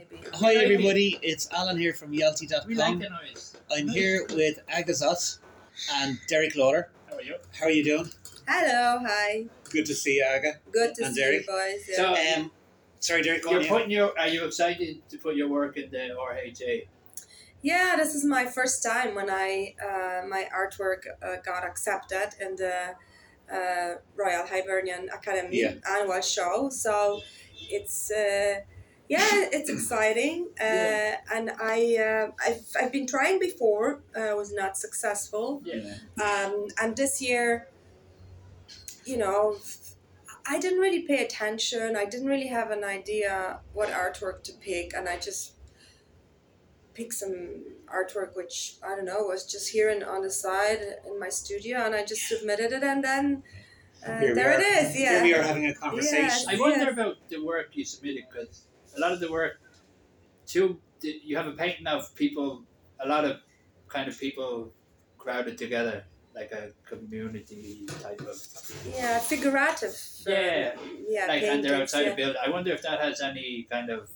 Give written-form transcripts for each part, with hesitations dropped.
maybe. Hi everybody, it's Alan here from We like Yalty.com. the noise. I'm here with Agazot and Derek Lawler. How are you? How are you doing? Hello, hi. Good to see you, Aga. Good to And see Derek? you boys. Yeah. So Sorry, Derek, go you're on. putting your. Are you excited to put your work in the RHA? Yeah, this is my first time when my artwork got accepted in the Royal Hibernian Academy Yeah. annual show. So it's it's exciting. Yeah. And I've been trying before. Was not successful. Yeah. And this year, you know, I didn't really pay attention. I didn't really have an idea what artwork to pick, and I just picked some artwork which I don't know was just here on the side in my studio, and I just submitted it, and then there it is. Yeah, Here we are having a conversation. Yes. I wonder about the work you submitted, because a lot of the work, too, you have a painting of people, a lot of kind of people crowded together, like a community type of. Yeah, figurative. Yeah. Yeah, Like, and they're paintings, outside yeah. a building. I wonder if that has any kind of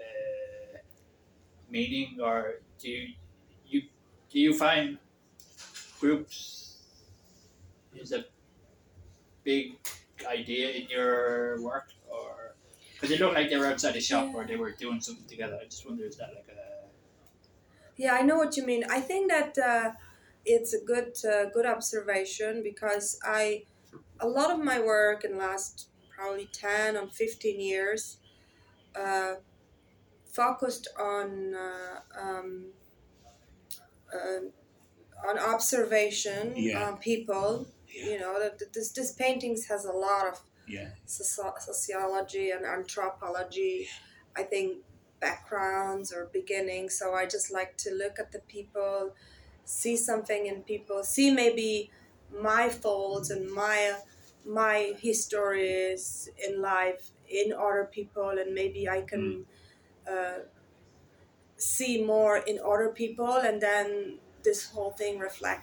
meaning, or do you find groups is a big idea in your work, or because it looked like they were outside a shop or they were doing something together? I just wonder, is that like a Yeah, I know what you mean. I think that it's a good observation, because a lot of my work in the last probably 10 or 15 years uh, focused on observation Yeah. on people. Yeah. You know, that this paintings has a lot of Yeah. sociology and anthropology. I think backgrounds or beginnings. So I just like to look at the people, see something in people, see maybe my faults and my histories in life in other people, and maybe I can see more in other people, and then this whole thing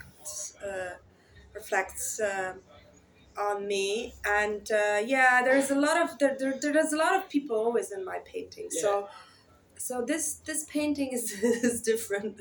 reflects on me. And there's a lot of there's a lot of people always in my paintings. Yeah. So this painting is is different.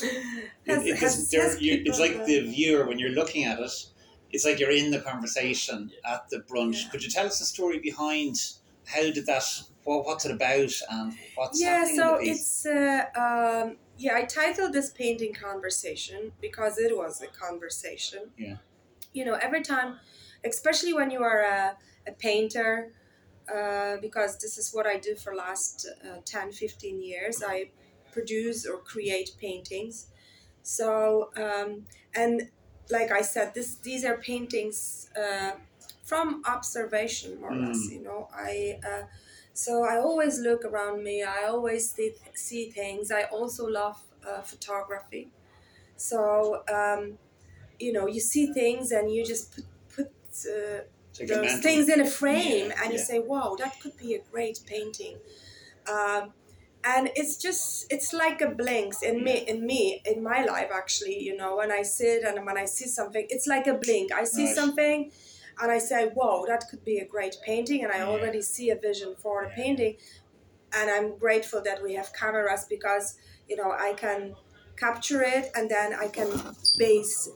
It's like the viewer, when you're looking at it, it's like you're in the conversation at the brunch. Yeah. Could you tell us the story behind how did that, what's it about, and what's Yeah, happening so in the piece? it's I titled this painting Conversation because it was a conversation. Yeah. You know, every time, especially when you are a painter, because this is what I do for last 10, 15 years. I produce or create paintings. So, and like I said, these are paintings from observation, more or less, you know. So I always look around me. I always see things. I also love photography. So, you know, you see things and you just put Take a those mental- things in a frame, Yeah, and you yeah. say, wow, that could be a great painting. And it's like a blinks in my life, actually. You know, when I sit and when I see something, it's like a blink. I see Right. something and I say, whoa, that could be a great painting, and I Yeah. already see a vision for the Yeah. painting. And I'm grateful that we have cameras, because you know I can capture it, and then I can base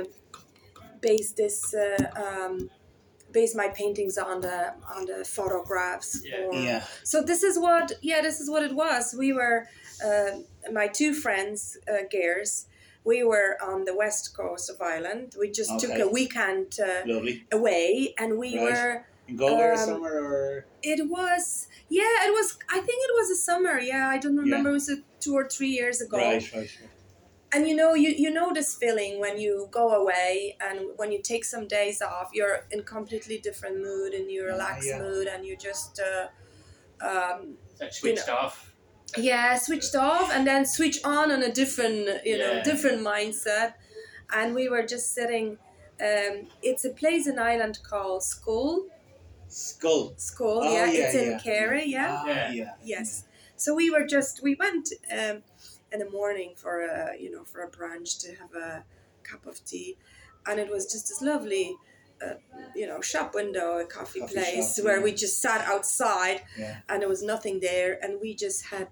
this base my paintings on the photographs. Yeah. Yeah. So this is what it was. We were my two friends, Gears. We were on the west coast of Ireland. We just took Okay. a weekend Lovely. away, and we Right. were. In Galway or Um, somewhere, or It was, yeah, it was. I think it was a summer. Yeah, I don't remember. Yeah. It was 2 or 3 years ago. right. And you know this feeling when you go away and when you take some days off, you're in completely different mood, and you relaxed Yeah. mood, and you just Like switched off? switched off, and then switch on a different Yeah. different mindset. And we were just sitting. It's a place in Ireland called Skull. Skull. Skull, Oh, yeah, yeah, it's in yeah. Kerry, yeah. Ah, Yeah. yeah. Yes. So we went in the morning for a brunch to have a cup of tea, and it was just this lovely shop window, a coffee Coffee place shop, where yeah. we just sat outside, Yeah. and there was nothing there, and we just had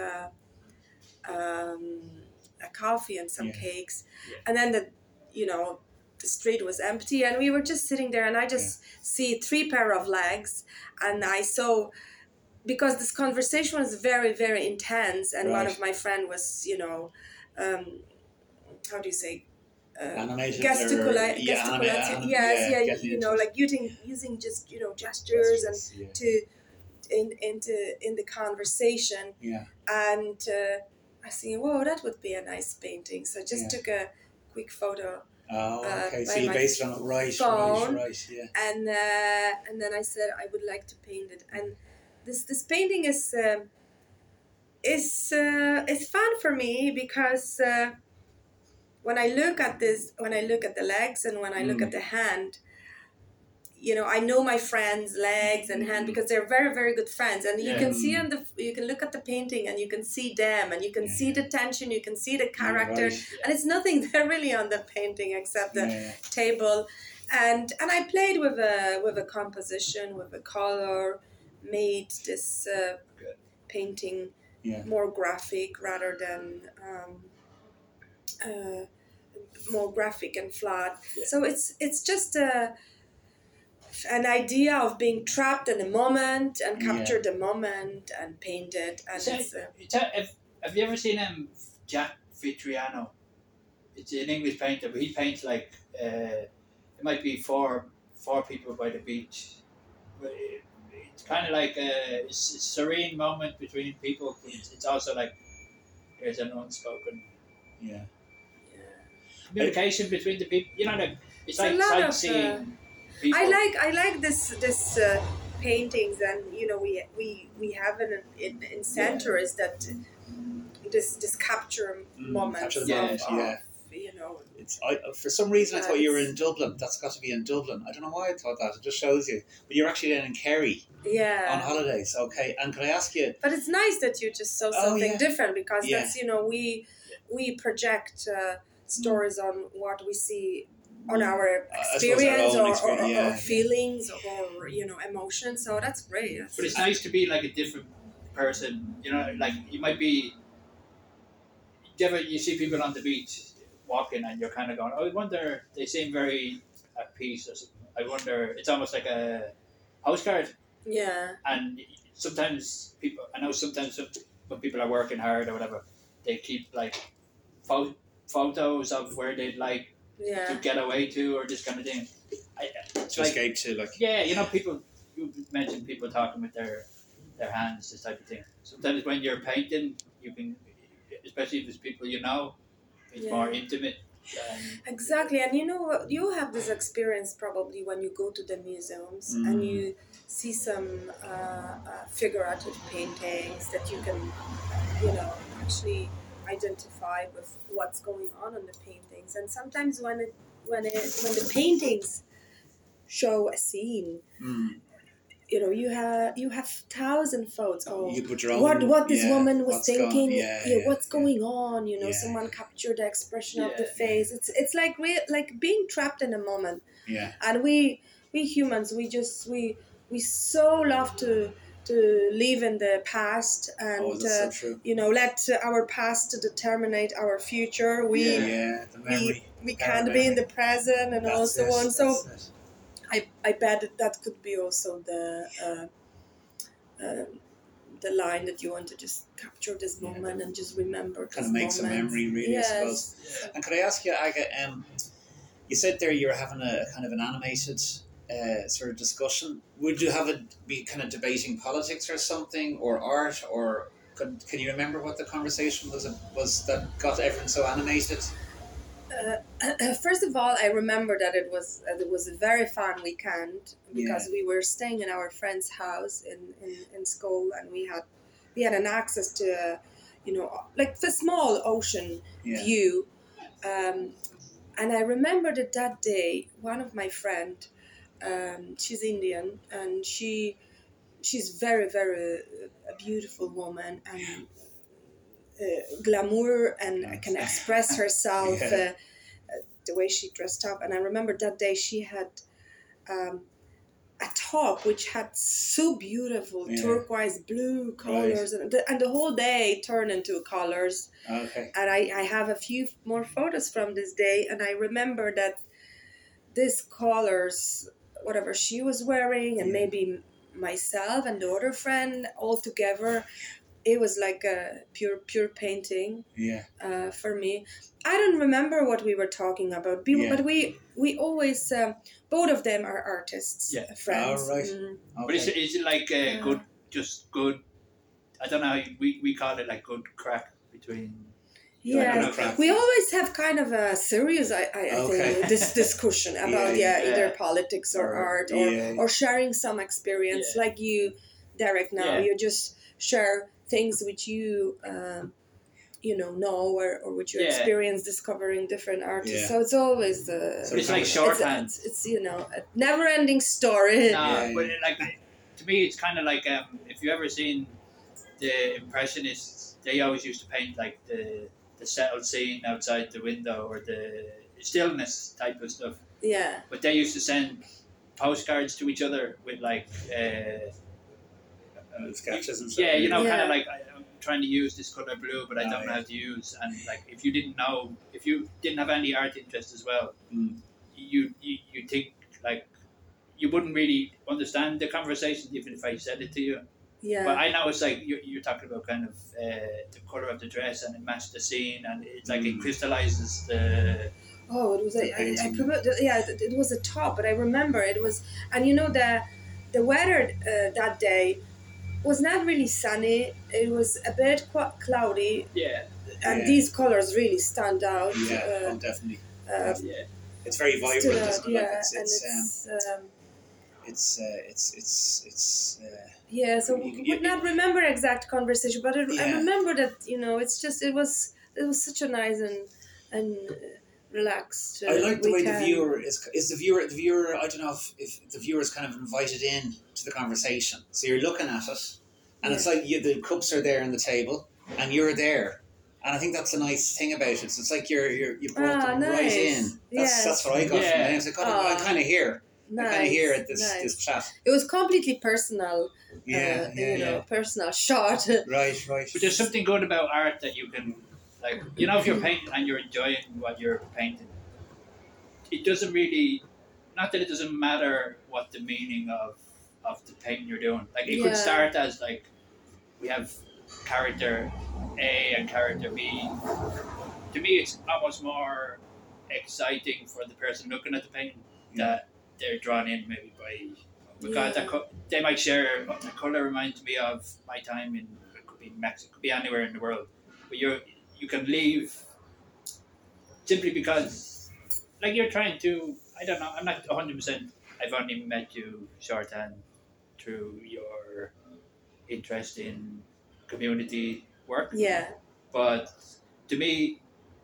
a coffee and some Yeah. cakes, Yeah. and then the street was empty, and we were just sitting there, and I just see 3 pair of legs, and I saw, because this conversation was very, very intense, and one Right. of my friend was, how do you say, Animated gesticulate, yes, yeah, getting into it. like using just gestures and Gestures, yeah. to in the conversation, Yeah. and I see, whoa, that would be a nice painting. So I just took a quick photo, Oh, okay. So by you my based on it, right, phone. right, yeah. and then I said I would like to paint it, and this painting is fun for me, because when I look at the legs, and when I look at the hand, I know my friends' legs and hand, because they're very, very good friends, and you can see you can look at the painting, and you can see them, and you can see the tension, you can see the character, right. and it's nothing there really on the painting except the Yeah. table, and I played with a composition, with a color, made this painting more graphic rather than more graphic and flat. Yeah. So it's just an idea of being trapped in the moment, and capture the moment and paint it, and have you ever seen Jack Vitriano? It's an English painter, but he paints like it might be four people by the beach. But it's kind of like it's a serene moment between people, but it's also like there's an unspoken communication between the people. Like it's like a lot of, sightseeing. People. I like this paintings, and we have in center is that this capture moments capture the moment, of It's for some reason I thought you were in Dublin. That's got to be in Dublin. I don't know why I thought that. It just shows you. But you're actually down in Kerry on holidays. Okay, and could I ask you? But it's nice that you just saw something different, because that's we project stories on what we see on our experience or feelings or emotions. So that's great. But it's nice to be like a different person. Like you might be. You see people on the beach walking, and you're kind of going, oh, I wonder, they seem very at peace, or something. I wonder, it's almost like a postcard. Yeah. And sometimes when people are working hard or whatever, they keep like photos of where they'd like to get away to, or this kind of thing. To escape to, like. Yeah, people, you mentioned people talking with their hands, this type of thing. Sometimes when you're painting, you can, especially if it's people it's more intimate. Exactly, and you have this experience probably when you go to the museums and you see some figurative paintings that you can, actually identify with what's going on in the paintings. And sometimes when the paintings show a scene. You have 1,000 photos. You put your own, what this woman was thinking. What's going on? Someone captured the expression of the face. It's like being trapped in a moment. Yeah. And we humans, we so love to live in the past and that's so true. let our past determine our future. We can't be in the present and also on. So. I bet that could be also the line that you want to just capture this moment and just remember. Kind of makes a memory, really, I suppose. Yeah. And could I ask you, Aga, you said there you were having a kind of an animated sort of discussion. Would you have it be kind of debating politics or something, or art, or can you remember what the conversation was that got everyone so animated? First of all, I remember that it was a very fun weekend because we were staying in our friend's house in school, and we had an access to like the small ocean view, and I remember that day one of my friend, she's Indian, and she's very, very a beautiful woman, and glamour, and can express herself the way she dressed up. And I remember that day she had a top which had so beautiful Yeah. turquoise blue colors, and the whole day turned into colors. Okay. And I have a few more photos from this day, and I remember that these colors, whatever she was wearing, and maybe myself and the other friend all together, it was like a pure painting. Yeah. For me, I don't remember what we were talking about, but we always both of them are artists, friends. Oh, right. Mm. But is it like a good, just good? I don't know. We call it like good crack between. Yeah, we always have kind of a serious, I think, this discussion about either politics or art or sharing some experience, like you, Derek. Now you just share things which you know or which you experience discovering different artists. Yeah. So it's always so it's like shorthand. It's a never-ending story. No, but like to me, it's kind of like if you ever seen the Impressionists, they always used to paint like the settled scene outside the window or the stillness type of stuff. Yeah. But they used to send postcards to each other with like sketches and stuff. Yeah, kind of like I'm trying to use this color blue, but I don't know how to use. And like if you didn't have any art interest as well, you think like you wouldn't really understand the conversation even if I said it to you. Yeah. But I know it's like you're talking about kind of the color of the dress, and it matched the scene, and it's like it crystallizes the. Oh, it was it was a top, but I remember it was, and the weather that day was not really sunny. It was a bit cloudy. Yeah. And these colors really stand out. Yeah, definitely. It's very vibrant. Isn't it? It's yeah, so we would not remember exact conversation, but I remember that it was such a nice and relaxed. I like the way weekend. the viewer is the viewer. I don't know if the viewer is kind of invited in to the conversation. So you're looking at it, and it's like the cups are there on the table, and you're there. And I think that's a nice thing about it. So it's like you brought them right in. That's what I got from it. It's like, I'm kind of here. Nice, I kind of hear at this chat. It was completely personal. Personal shot. Right. But there's something good about art that you can, like, if you're painting and you're enjoying what you're painting, it doesn't really, not that it doesn't matter what the meaning of the painting you're doing. Like, it could start as, like, we have character A and character B. To me, it's almost more exciting for the person looking at the painting that they're drawn in maybe by because they might share. The color reminds me of my time in, it could be Mexico, it could be anywhere in the world, but you can leave simply because like you're trying to, I don't know, I'm not 100%. I've only met you shorthand through your interest in community work. Yeah. But to me,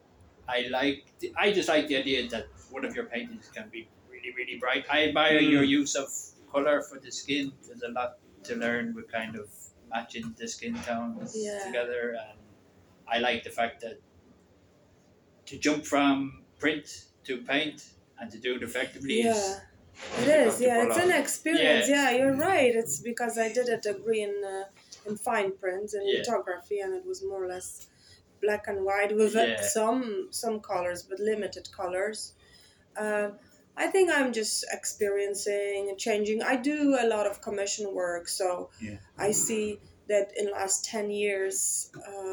I just like the idea that one of your paintings can be really, really bright. I admire your use of color for the skin. There's a lot to learn with kind of matching the skin tones together, and I like the fact that to jump from print to paint and to do it effectively is it is. Yeah, it's an experience. Yeah, you're right. It's because I did a degree in fine print and lithography, and it was more or less black and white with some colors, but limited colors. I think I'm just experiencing and changing. I do a lot of commission work, so I see that in the last 10 years,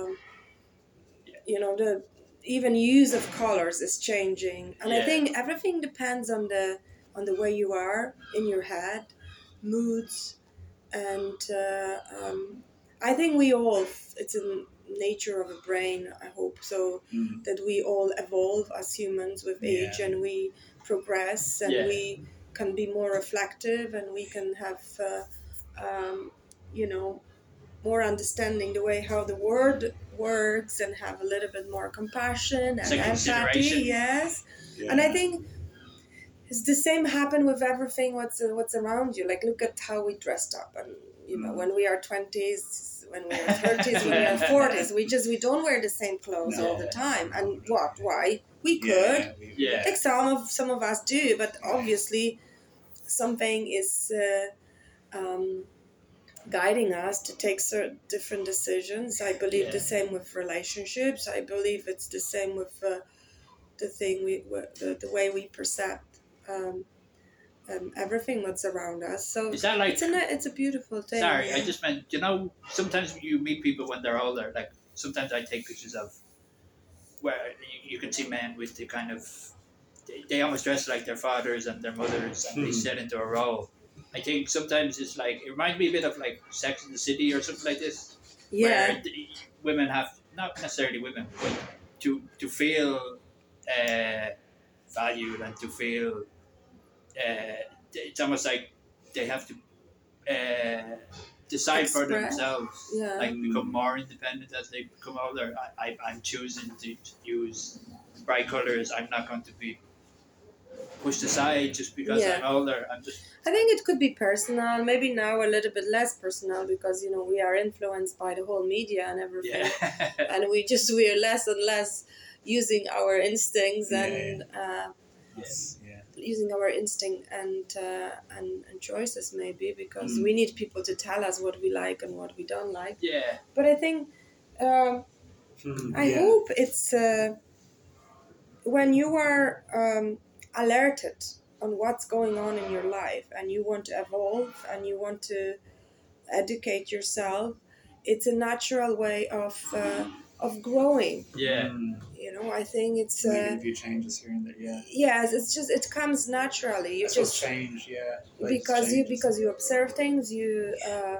the even use of colors is changing, and I think everything depends on the way you are in your head, moods, and I think we all, it's in nature of a brain, I hope so, that we all evolve as humans with age, and we progress, and we can be more reflective, and we can have more understanding the way how the world works, and have a little bit more compassion and empathy. And I think it's the same happen with everything what's around you. Like, look at how we dressed up, and when we are 20s, when we are 30s, when we are 40s, we don't wear the same clothes all the time. And why? We could. Like some of us do, but obviously something is guiding us to take certain different decisions. I believe the same with relationships. I believe it's the same with the thing the way we perceive everything that's around us. So Is that like? it's a beautiful thing. Sorry, yeah. I just meant, you know, sometimes you meet people when they're older. Like sometimes I take pictures of where you can see men with the kind of they almost dress like their fathers and their mothers, and they set into a role. I think sometimes it's like it reminds me a bit of like Sex in the City or something like this, Yeah. where women have not necessarily women, but to feel valued and to feel it's almost like they have to decide for Express. themselves, Yeah. like become more independent as they become older. I'm choosing to use bright colors. I'm not going to be pushed aside just because Yeah. I'm older. I'm just I think it could be personal, maybe now a little bit less personal because we are influenced by the whole media and everything, and we're less and less using our instincts and using our instinct and choices maybe because we need people to tell us what we like and what we don't like. Yeah. But I think I hope it's when you are alerted on what's going on in your life and you want to evolve and you want to educate yourself, it's a natural way of growing. Yeah. I think it's making a few changes here and there. Yeah. Yes, it's just it comes naturally. You just change. Yeah. because you observe things, you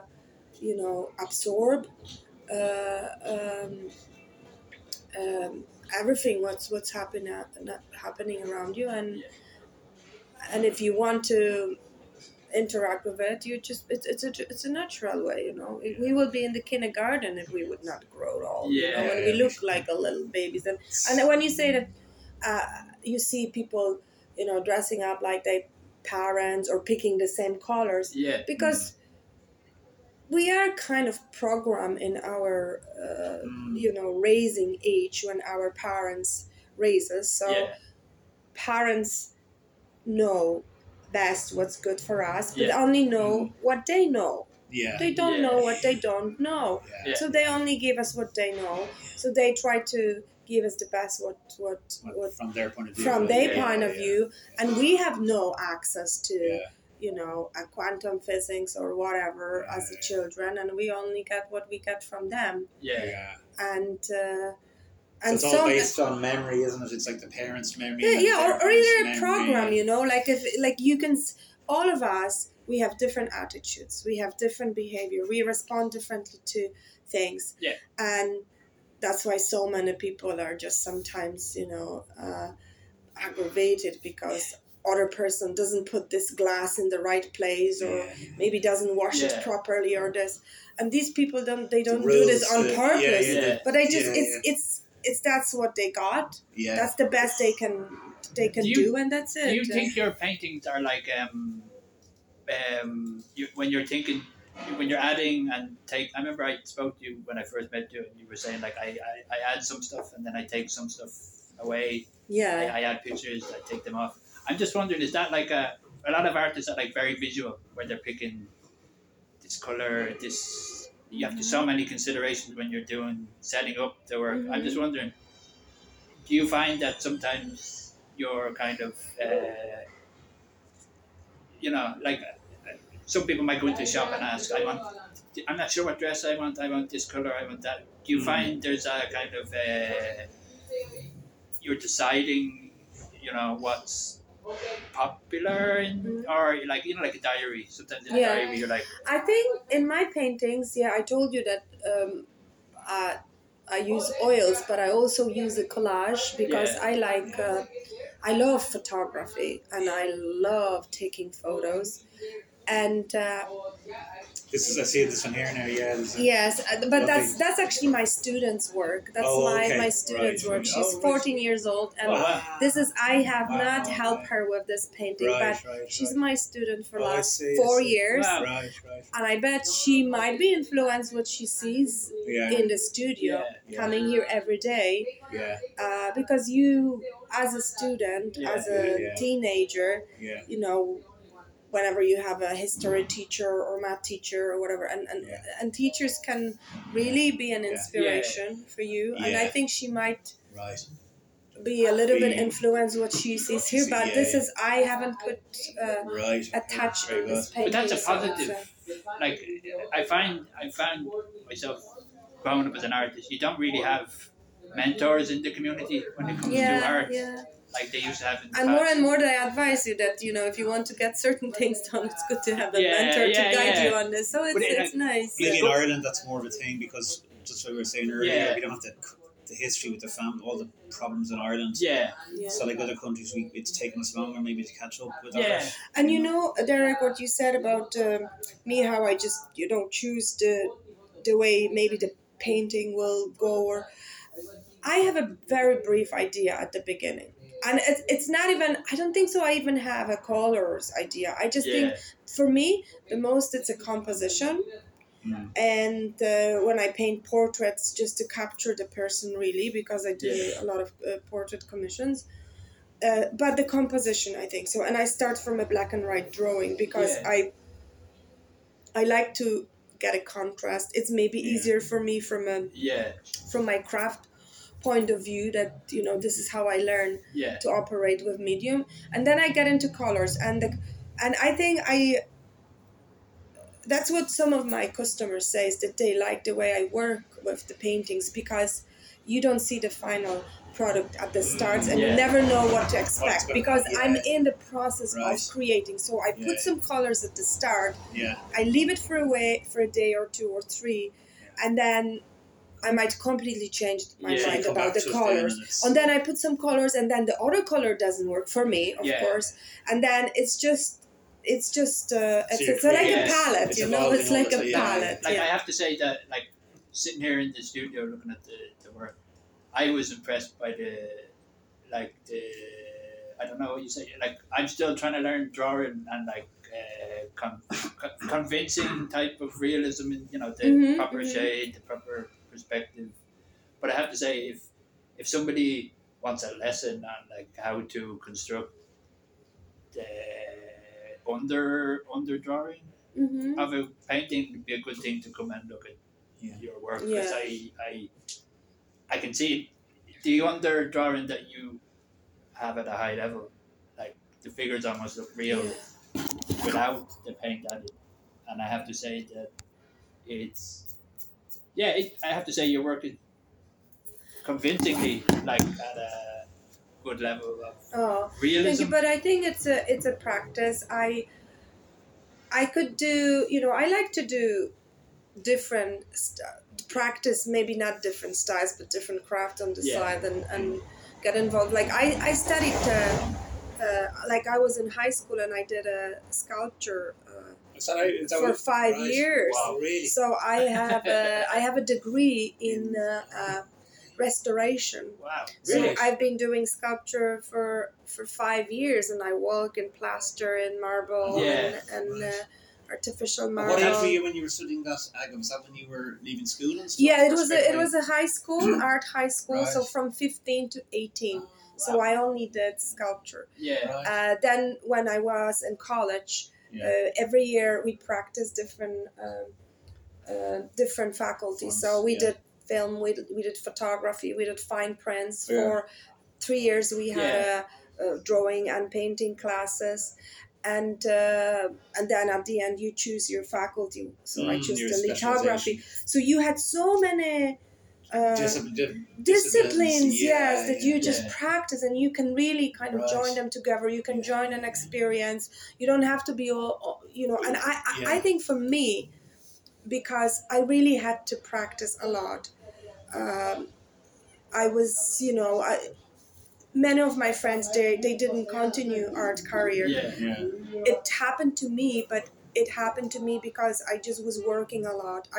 absorb uh, um, everything what's happening around you, and if you want to interact with it, you just it's a natural way. We would be in the kindergarten if we would not grow at all. When we look like a little babies, and when you say that you see people dressing up like their parents or picking the same colors, because we are kind of programmed in our raising age when our parents raise us. So parents know best what's good for us, but only know what they know. They don't know what they don't know. So they only give us what they know. So they try to give us the best what from their point of view. From their point of view, and we have no access to a quantum physics or whatever as a children, and we only get what we get from them. And so it's all based on memory, isn't it? It's like the parents' memory. Or either a program, like you can, all of us, we have different attitudes, we have different behavior, we respond differently to things. And that's why so many people are just sometimes, aggravated because other person doesn't put this glass in the right place or maybe doesn't wash it properly or this. And these people don't do this on purpose. But it's that's what they got. That's the best they can do, and that's it. Do you think your paintings are like when you're thinking, when you're adding and take? I remember I spoke to you when I first met you, and you were saying like I add some stuff and then I take some stuff away. I add pictures, I take them off. I'm just wondering, is that like a lot of artists are like very visual, where they're picking this color, this. You have to so many considerations when you're setting up the work. I'm just wondering, do you find that sometimes you're kind of, like some people might go into a shop and ask, I'm not sure what dress I want this color, I want that. Do you find there's a kind of, you're deciding, what's popular or like like a diary, sometimes in a diary you're like, I think in my paintings, I told you that I use oils, but I also use a collage because I like I love photography and I love taking photos, and I see this one here now. Yes, but that's actually my student's work. That's my student's work. She's 14 years old, and this is I have not helped her with this painting, but she's my student for last 4 years. And I bet she might be influenced what she sees in the studio, coming here every day. Because you, as a student, as a teenager, whenever you have a history teacher or math teacher or whatever, and teachers can really be an inspiration for you. And I think she might be a little bit influenced what she sees here, but this is, I haven't put a touch in this painting. But that's a positive. Like I find myself growing up as an artist, you don't really have mentors in the community when it comes to art. Like they used to have in the and past. more they advise you that, you know, if you want to get certain things done, it's good to have a mentor to guide you on this. So it's nice. Maybe in Ireland that's more of a thing, because just like we were saying earlier, we don't have the history with the family, all the problems in Ireland. So like other countries, it's taken us longer maybe to catch up with that. And you know, Derek, what you said about me, how I just, you know, choose the way maybe the painting will go, or I have a very brief idea at the beginning. And it's not even, I don't think so I even have a colors idea. I just think, for me, the most it's a composition. And when I paint portraits, just to capture the person really, because I do a lot of portrait commissions. But the composition, I think so. And I start from a black and white drawing because I like to get a contrast. It's maybe easier for me from my craft point of view, that, you know, this is how I learn to operate with medium. And then I get into colors, and I think that's what some of my customers say, is that they like the way I work with the paintings, because you don't see the final product at the start, and you never know what to expect, because I'm in the process of creating. So I put some colors at the start, I leave it for a day or 2 or 3, and then I might completely change my mind about the colors. And then I put some colors, and then the other color doesn't work for me, of course. And then it's like a palette, you know. It's like a palette. Like I have to say that, like sitting here in the studio looking at the work, I was impressed by I don't know what you say. Like I'm still trying to learn drawing and like convincing type of realism, in, you know, the proper shade, the proper perspective. But I have to say, if somebody wants a lesson on like how to construct the under drawing of a painting, would be a good thing to come and look at your work, because I can see the under drawing that you have at a high level. Like the figures almost look real without the paint added, and I have to say that I have to say your work is convincingly like at a good level of realism. Thank you, but I think it's a practice. I could do, you know, I like to do different practice, maybe not different styles, but different craft on the side, and get involved. Like I studied, like I was in high school and I did a sculpture for 5 years. Wow, really? So I have a degree in restoration. Wow, really? So I've been doing sculpture for 5 years, and I work in plaster and marble and artificial marble. What age were you when you were studying that, Aga? Was that when you were leaving school and stuff? Yeah, it was a high school, art high school, so from 15 to 18. So I only did sculpture. Then when I was in college, every year we practiced different faculties. So we did film, we did photography, we did fine prints. For 3 years we had drawing and painting classes. And then at the end you choose your faculty. So I chose the lithography. So you had so many disciplines, that you just practice, and you can really kind of join them together. You can join an experience. You don't have to be all, you know. And I think for me, because I really had to practice a lot, I was, you know, many of my friends, they didn't continue art career. It happened to me, but it happened to me because I just was working a lot.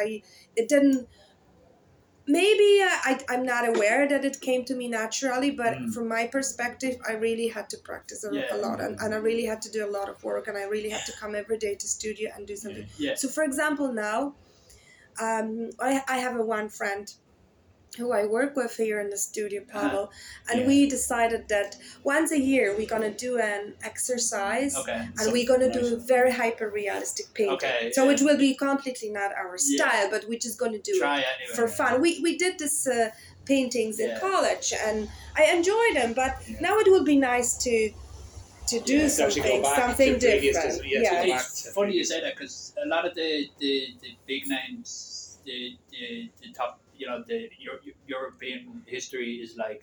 Maybe I'm not aware that it came to me naturally, but from my perspective, I really had to practice a lot, and I really had to do a lot of work, and I really had to come every day to studio and do something. So for example, now, I have one friend who I work with here in the studio, Pavel, and we decided that once a year we're gonna do an exercise, and we're gonna do very hyper realistic painting. So it will be completely not our style, but we're just gonna do it for fun. We did this paintings in college, and I enjoyed them, but now it would be nice to do something different. It's funny you say that, because a lot of the big names, the top, the European history is like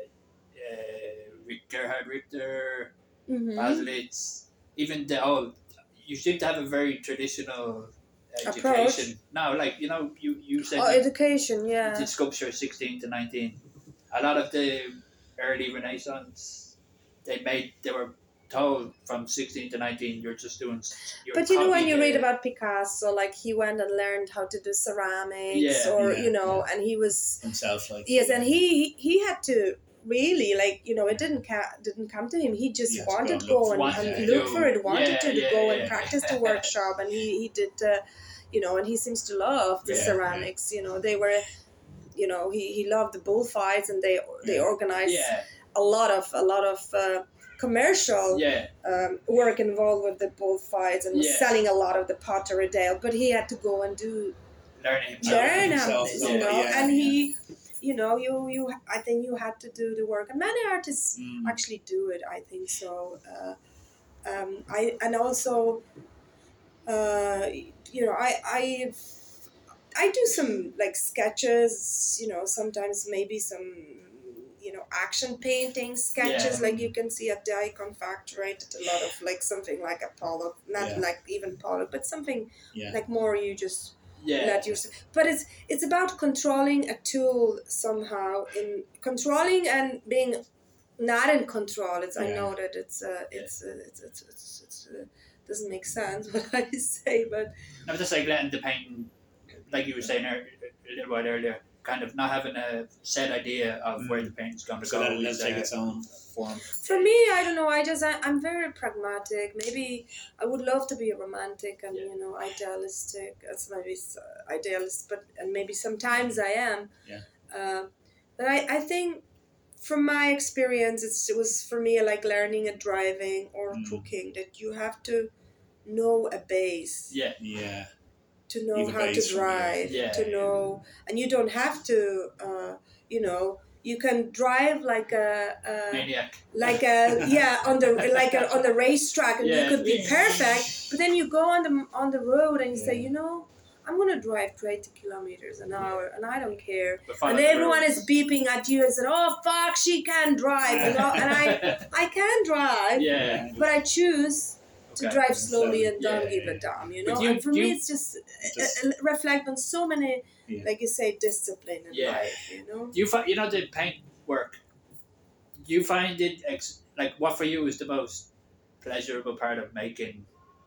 Gerhard Richter, Baselitz, even you seem to have a very traditional education. Now, like, you said education, the sculpture 16 to 19. A lot of the early Renaissance, they were told from 16 to 19 you're just doing. But when you read about Picasso, like he went and learned how to do ceramics, and he was himself, like and he had to really, like, it didn't come to him. He just wanted to go and look for it, wanted to go and practice the workshop, and he did, and he seems to love the ceramics. They were, he loved the bullfights, and they organized a lot of commercial work involved with the bullfights, and was selling a lot of the pottery there. But he had to go and learn himself, and he. I think you had to do the work, and many artists actually do it. I think so. I do some like sketches. Sometimes maybe some action painting sketches, like you can see at the Icon Factory. I did a lot of like something like a Pollock, not like even Pollock, but something like more you just. But it's about controlling a tool somehow, in controlling and being not in control. I know that it's doesn't make sense what I say, but no, just like letting the painting, like you were saying a little while earlier, kind of not having a set idea of where the paint's going to go. So let's take its own form. For me, I don't know. I'm very pragmatic. Maybe I would love to be a romantic and idealistic. That's maybe idealist, and maybe sometimes I am. But I think, from my experience, it was for me like learning and driving or cooking, that you have to know a base. To know how to drive, to know, and you don't have to, you can drive like a maniac, on the racetrack, and you could be perfect. But then you go on the road and you say, I'm gonna drive 20 kilometers an hour, and I don't care. And everyone is beeping at you and said, "Oh fuck, she can't drive," and I can drive, but I choose to drive slowly and don't give a damn, and for me it's just reflect on so many, like you say, discipline in life, Do you find, the paint work, do you find it, like, what for you is the most pleasurable part of making,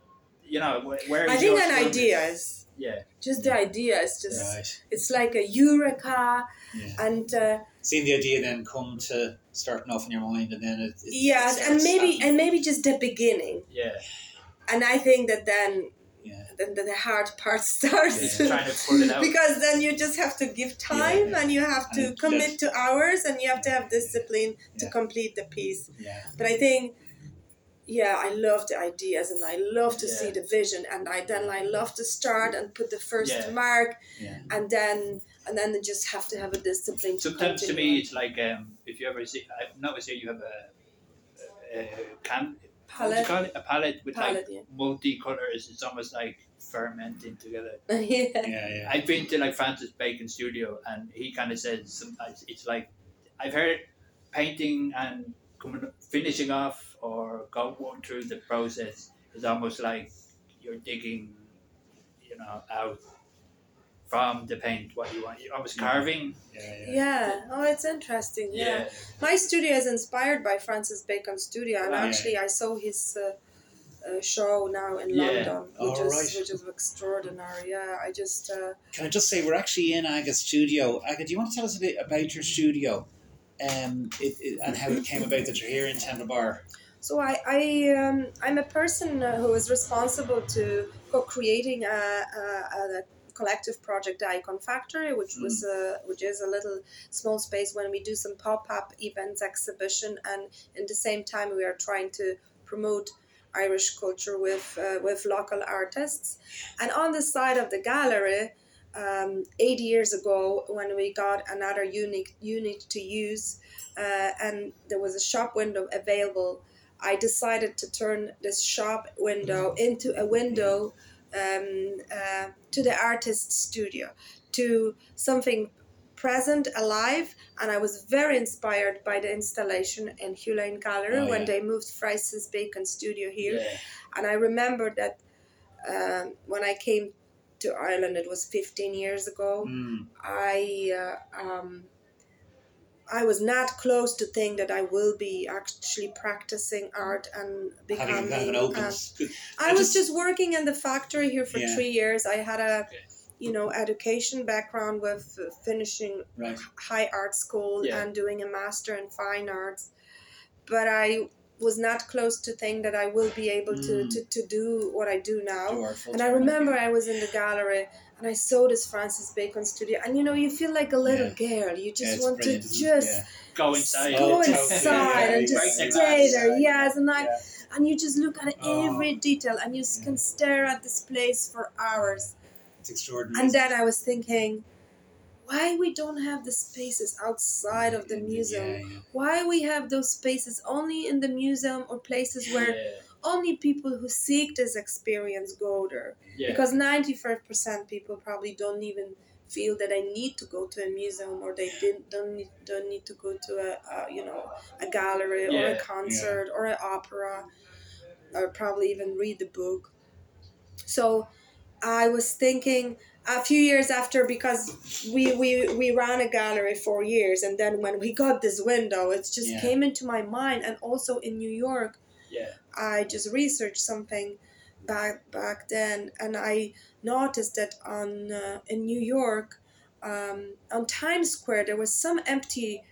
where is I think an idea is, just the idea is just, it's like a eureka, and seeing the idea then come to starting off in your mind, and then and maybe just the beginning. And I think that then the hard part starts, trying to pull it out. Because then you just have to give time, and you have to commit to hours, and you have to have discipline to complete the piece. But I think, I love the ideas, and I love to see the vision, and I love to start and put the first mark, and then just have to have a discipline. Sometimes to me it's like, if you ever see, I've noticed here you have a palette. What do you call it? A palette with multi-colors. It's almost like fermenting together. I've been to like Francis Bacon's studio, and he kind of said sometimes it's like, I've heard painting and finishing off or going through the process is almost like you're digging, out from the paint what you want. You're almost carving. Oh, it's interesting. My studio is inspired by Francis Bacon's studio, and actually I saw his show now in London, which is extraordinary. I just can I just say, we're actually in Aga's studio. Aga, do you want to tell us a bit about your studio, and how it came about that you're here in Temple Bar? So I'm a person who is responsible for creating a collective project, the Icon Factory, which is a little small space when we do some pop-up events, exhibition, and in the same time we are trying to promote Irish culture with local artists. And on the side of the gallery, 8 years ago, when we got another unit to use, and there was a shop window available, I decided to turn this shop window into a window to the artist's studio, to something present, alive. And I was very inspired by the installation in Hugh Lane Gallery when they moved Francis Bacon's studio here. Yeah. And I remember that when I came to Ireland, it was 15 years ago. I was not close to think that I will be actually practicing art and becoming. I was just working in the factory here for 3 years. I had a, education background with finishing high art school and doing a master in fine arts, but I was not close to think that I will be able to do what I do now. And I remember I was in the gallery and I saw this Francis Bacon studio, and you feel like a little girl. You just want to go inside, and just stay there. Yes, and you just look at every detail, and you can stare at this place for hours. It's extraordinary. And then I was thinking, why we don't have the spaces outside of the museum? Why we have those spaces only in the museum or places where only people who seek this experience go there? Because 95% people probably don't even feel that they need to go to a museum, or they don't need to go to a gallery or a concert or an opera, or probably even read the book. So I was thinking, a few years after, because we ran a gallery for years, and then when we got this window, it just came into my mind. And also in New York, I just researched something back then, and I noticed that in New York, on Times Square, there was some empty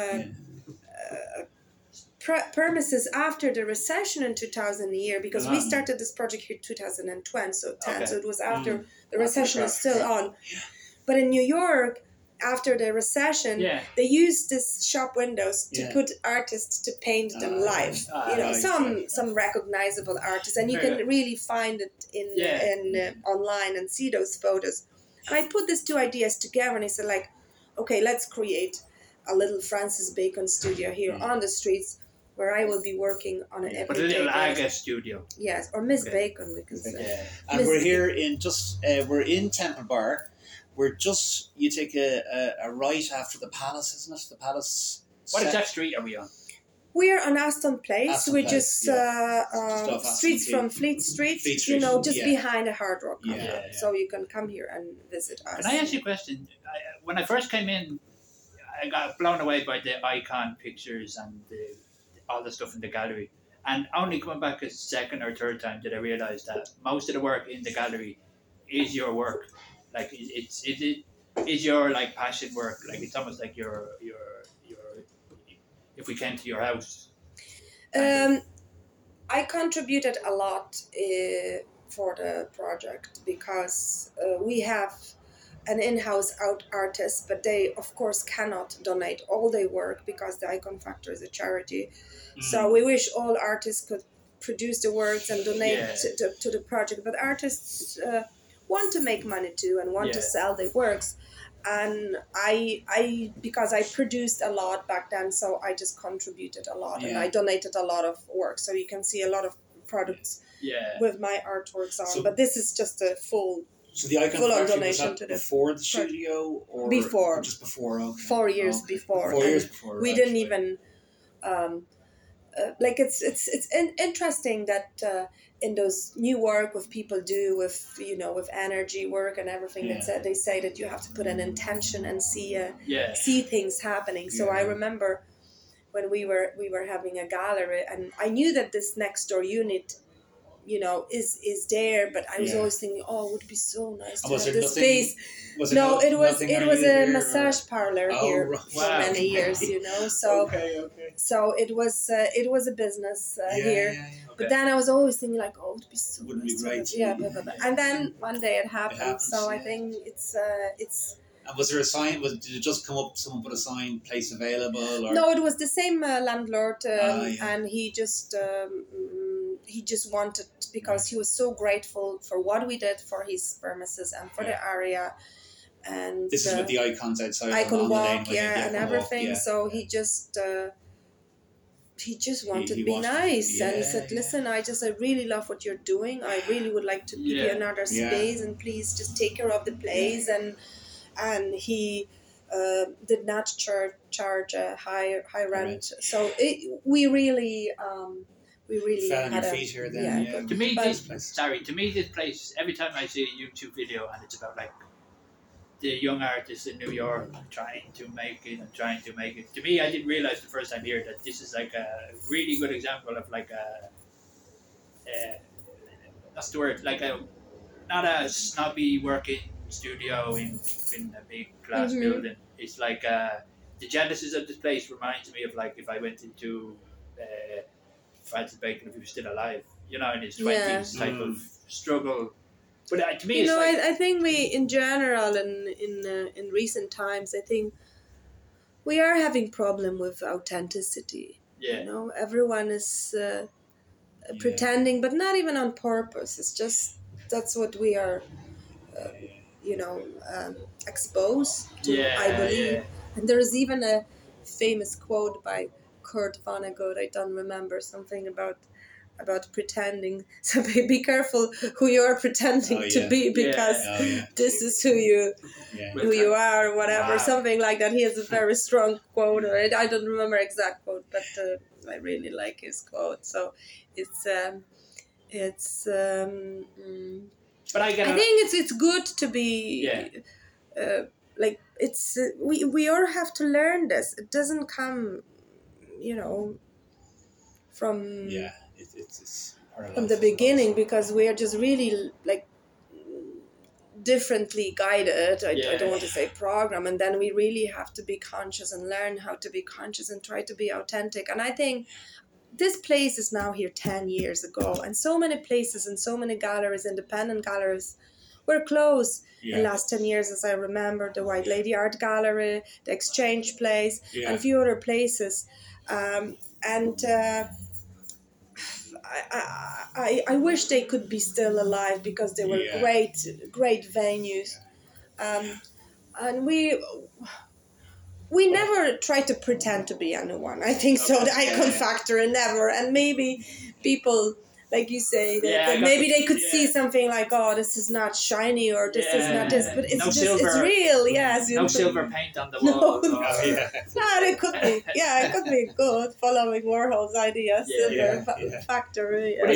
premises after the recession in 2000 year, because we started this project here 2020, so it was after the recession is still on. But in New York, after the recession, they used these shop windows to put artists to paint them live. Some recognizable artists, and you can really find it in online and see those photos. And I put these two ideas together, and I said, okay, let's create a little Francis Bacon studio here on the streets, where I will be working on an everyday basis. A little Aga studio. Yes, or Miss Bacon, we can say. And we're here in we're in Temple Bar. You take a right after the Palace, isn't it? The Palace. What exact street are we on? We're on Aston Place, which is streets from Fleet Street, just behind the Hard Rock Cafe. So you can come here and visit us. Can I ask you a question? When I first came in, I got blown away by the icon pictures and all the stuff in the gallery. And only coming back a second or third time did I realise that most of the work in the gallery is your work. Like it is your passion work. Like it's almost like your if we came to your house. I contributed a lot for the project, because we have an in-house artist, but they of course cannot donate all their work, because the Icon Factory is a charity. So we wish all artists could produce the works and donate to the project, but artists want to make money too and want to sell their works. And I because I produced a lot back then, so I just contributed a lot, and I donated a lot of work, so you can see a lot of products with my artworks on. But this is just a full. So the Icon Factory, was that before the studio, or before? Just before, okay. 4 years before. 4 years before. We didn't even it's interesting that in those new work with people do with energy work and everything, that they say that you have to put an intention and see things happening. So I remember when we were having a gallery, and I knew that this next door unit is there. But I was Yeah. always thinking, oh, it would be so nice to And was have there this nothing? space. Was it No, it was nothing a here, massage parlor Oh, here right. for Wow. many years, So Okay. so it was a business here. Yeah. But then I was always thinking like, oh, it would be so Wouldn't nice be to have- great. yeah, blah, blah, blah. And then one day it happened. happens, So I yeah. think it's And was there a sign? Did it just come up? Someone put a sign, place available, or no, it was the same landlord, yeah. and he just wanted, because he was so grateful for what we did for his premises and for the area. And this is with the icons outside. I on can the lane walk, when you and come everything. Up, yeah. So he just wanted to be wants to- nice, and he yeah, said, yeah. "Listen, I really love what you're doing. I really would like to give you Yeah. another Yeah. space, and please just take care of the place." And he did not charge a high rent. So we really Fell on had your a feet here then. yeah, Yeah. good. To me, But- this place, every time I see a YouTube video and it's about like the young artists in New York trying to make it. To me, I didn't realize the first time here that this is like a really good example of like that's the word, like not a snobby working studio in a big glass Mhm. building. It's like the genesis of this place reminds me of like if I went into Francis Bacon if he was still alive, in his 20s type of struggle. But to me, it's like, I think we, in general, in recent times, I think we are having problem with authenticity. yeah, Everyone is pretending, but not even on purpose. It's just that's what we are, exposed to. yeah, I believe. yeah. And there is even a famous quote by Kurt Vonnegut. I don't remember, something about pretending. So be careful who you are pretending Oh, to yeah. be, because Oh, yeah. this is who you Yeah. who you are, or whatever, Wow. something like that. He has a very strong quote, or I don't remember exact quote, but I really like his quote. So it's But I get I think it's good to be Yeah. like it's we all have to learn this. It doesn't come, from Yeah. It's part of from life, the I suppose. beginning, because we are just really like differently guided. I don't want to say program, and then we really have to be conscious and learn how to be conscious and try to be authentic. And I think this place is now here 10 years ago, and so many places and so many galleries, independent galleries, were closed in the last 10 years, as I remember. The White Lady Art Gallery, the Exchange Place, and a few other places. I wish they could be still alive, because they were great venues. And we never try to pretend to be anyone. I think so. The Icon Factory, never. And maybe people, like you say, that maybe they could see something like, oh, this is not shiny, or this is not this, but it's it's real. Yes, no silver paint on the wall. No. Oh, yeah. No, it could be. Yeah, it could be good, following Warhol's idea. Silver factory. But yes.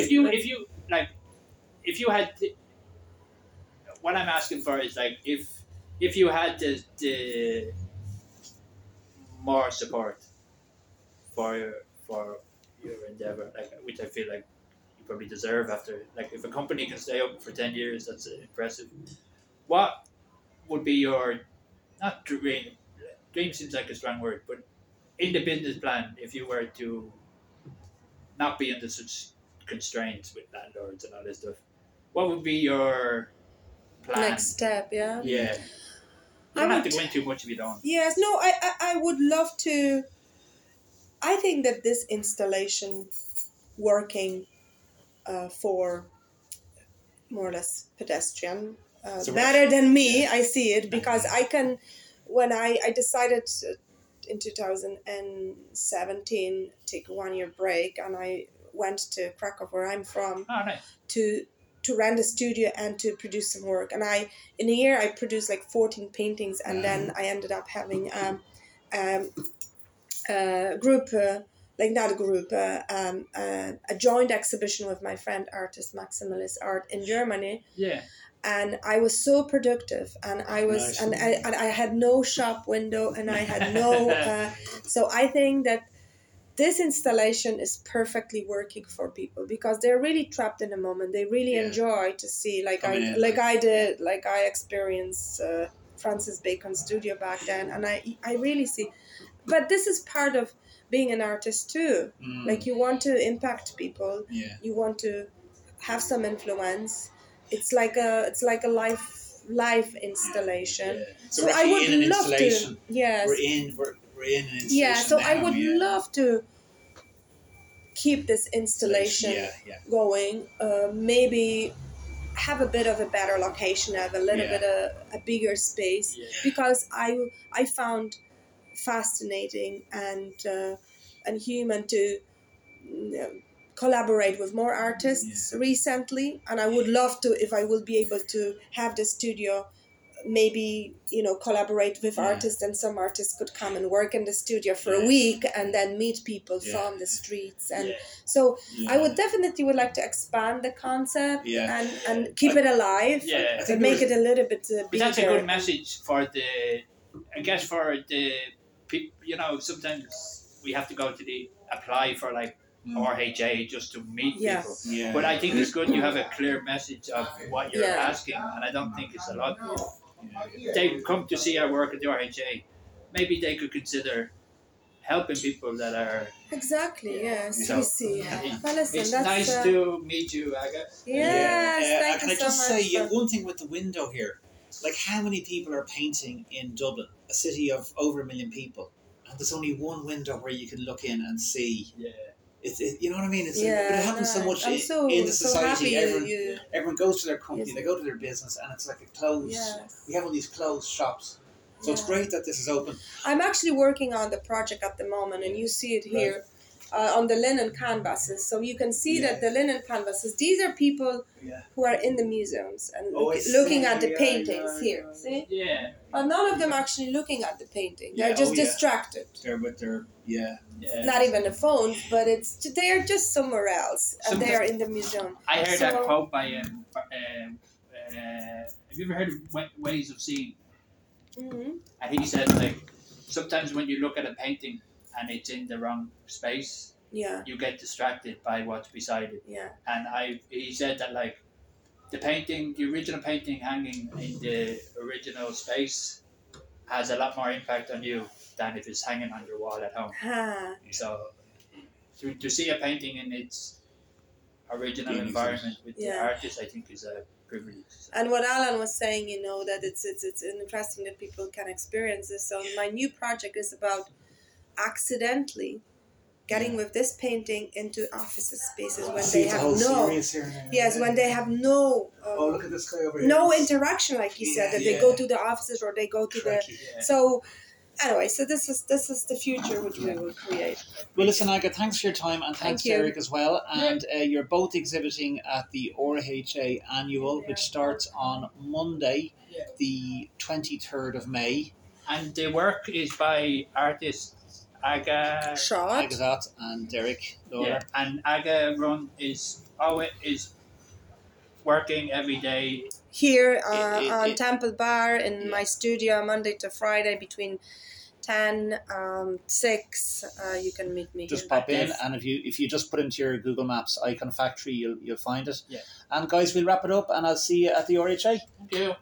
if you had, what I'm asking for is like if you had the more support for your endeavor, like, which I feel like you probably deserve after, like, if a company can stay open for 10 years, that's impressive. What would be your, not dream seems like a strong word, but in the business plan, if you were to not be under such constraints with landlords and all this stuff, what would be your plan? Next step, yeah. Yeah. You don't have to go into too much if you don't. Yes, no, I would love to. I think that this installation working for more or less pedestrian, better than me, I see it, because I can, when I decided in 2017 take a 1 year break, and I went to Krakow, where I'm from, to rent a studio and to produce some work. And in a year I produced like 14 paintings, and then I ended up having a group, a joint exhibition with my friend artist Maximalis Art in Germany. Yeah. And I was so productive, and I was, nice. and I had no shop window, and I had no. So I think that this installation is perfectly working for people because they're really trapped in a moment. They really enjoy to see, like I experienced Francis Bacon's studio back then, and I really see. But this is part of being an artist too. Like you want to impact people. You want to have some influence. It's like a live installation. So I would love to. Yes. We're in an installation. Yeah. So I now, would love to keep this installation going. Maybe have a bit of a better location, have a little bit a bigger space, because I found fascinating and human to collaborate with more artists recently, and I would love to, if I will be able to have the studio, maybe collaborate with artists, and some artists could come and work in the studio for a week and then meet people from the streets, and so I would like to expand the concept and keep it alive, and make it a little bit bigger. But that's a good message for the people. Sometimes we have to go to apply for like RHA just to meet people. But I think it's good you have a clear message of what you're asking, and I don't think it's a lot. They come to see our work at the RHA. Maybe they could consider helping people that are exactly. Yes, so, we see. Well, listen, it's nice to meet you, Aga. Yes, can I just say one thing with the window here? Like, how many people are painting in Dublin, a city of over 1 million people, and there's only one window where you can look in and see. You know what I mean? It happens so much in the society. Everyone goes to their company, they go to their business, and it's like a closed. We have all these closed shops, so it's great that this is open. I'm actually working on the project at the moment, and you see it here on the linen canvases. So you can see that the linen canvases. These are people who are in the museums and looking at the paintings here. See? Yeah. Well, none of them actually looking at the painting. They're just distracted. They're with their not even the phones, but they are just somewhere else, and they are in the museum. I heard that quote by have you ever heard of Ways of Seeing? Mm-hmm. And he said, like, sometimes when you look at a painting and it's in the wrong space, you get distracted by what's beside it. And he said that, like, the original painting hanging in the original space has a lot more impact on you than if it's hanging on your wall at home. So to see a painting in its original environment with the artist, I think is a privilege. And what Alan was saying, that it's interesting that people can experience this. So my new project is about accidentally getting with this painting into office spaces when they have when they have no look at this guy over here. No interaction, like you said, that they go to the offices or they go to so anyway, so this is the future which we will create. Well, listen, Aga, thanks for your time, and thanks to Eric as well. And you're both exhibiting at the RHA Annual, which starts on Monday, the 23rd of May. And the work is by artists Aga Zot and Derek Lawler. And Aga is working every day here on Temple Bar in my studio, Monday to Friday between 10 6. You can meet me. Just pop in, and if you just put into your Google Maps Icon Factory, you'll find it. And guys, we'll wrap it up, and I'll see you at the RHA. Thank you.